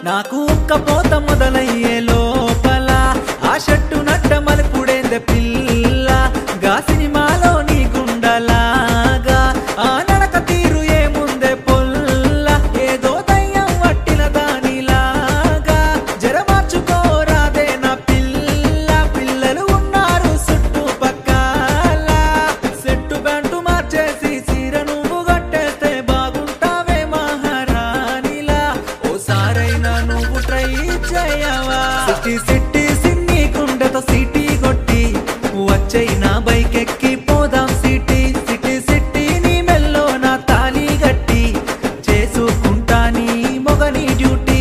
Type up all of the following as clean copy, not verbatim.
నాకు ఉక్కపోత మొదలయ్యే లోపల ఆ షట్టు నట్ట మలుపుడేందే పిల్ల గా సినిమాలో నీ గుండలాగా ఆ నడక తీరు ఏముందే పొల్ల ఏదో దయ్యం వట్టిన దానిలాగా జర మార్చుకోరాదే నా పిల్ల పిల్లలు ఉన్నారు చుట్టుపక్కల సెట్టు బ్యాంటు మార్చేసి చీర నువ్వు కట్టేస్తే బాగుంటావే మహారాణిలా ఓసారైనా నువ్వు ట్రై చేయవా సిటీ సిటీ సిన్ని కుండతో సిటీ కొట్టి వచ్చైనా బైక్ ఎక్కి పోదాం సిటీ సిటీ సిటీ నీ మెల్లో నా తాళి గట్టి చేసుకుంటా నీ మొగని డ్యూటీ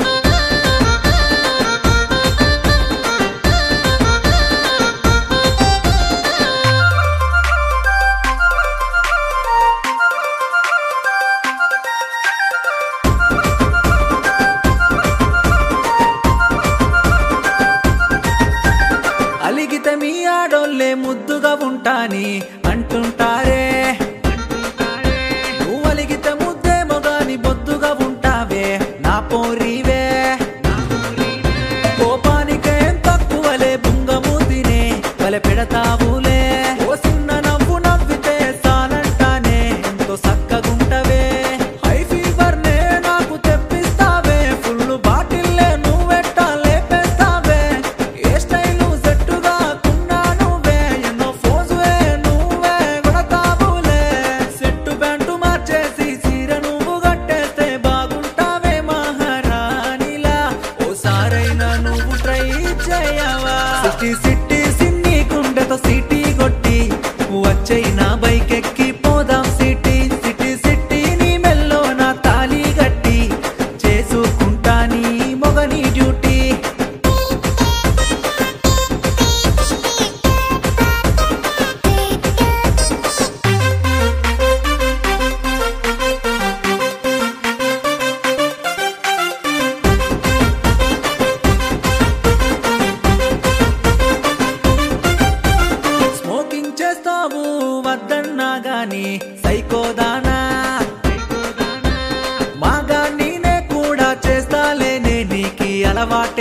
అలిగితే మీ ఆడోళ్ళే ముద్దుగా ఉంటాని అంటుంటారే నువ్వు అలిగితే ముద్దే మొగాని బొద్దుగా ఉంటావే నా పోరివే కోపానికేం తక్కువలే బుంగమూతినే వలె పెడతావులే ఓ చిన్న నవ్వు నవ్వితే సాలంటానే ఎంతో సక్కగుంటవే హై ఫీవర్ నే నాకు తెప్పిస్తావే ఫుల్ బాటిల్లే నువ్వెట్టా లేపేస్తావే ఏ స్టైలు సెట్టుగా కున్నా నువ్వే ఎన్నో ఫోజువే నువ్వే కొడతావులే సెట్టు ప్యాంటు మార్చేసి చీర నువ్వు కట్టేస్తే బాగుంటావే మహారాణిలా ఓసారైనా నువ్వు ట్రై చేయవా సిటీ సిటీ సిన్ని కుండతో సిటీ కొట్టి వచ్చైనా బైక్ ఎక్కి పోదాం సిటీ సిటీ సిటీ నీ మెల్లో నా తాళి గట్టి చేసుకుంటా నీ మొగని డ్యూటీ స్మోకింగ్ చేస్తావు వద్దన్నా గాని సైకోదానా మాగా నేనే కూడా చేస్తాలేనే నీకి అలవాటే